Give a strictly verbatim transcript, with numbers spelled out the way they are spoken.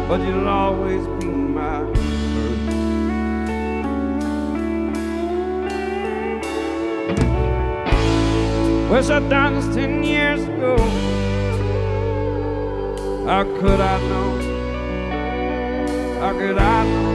but you'll always be my first. Wish I'd done this ten years ago. How could I know? How could I know?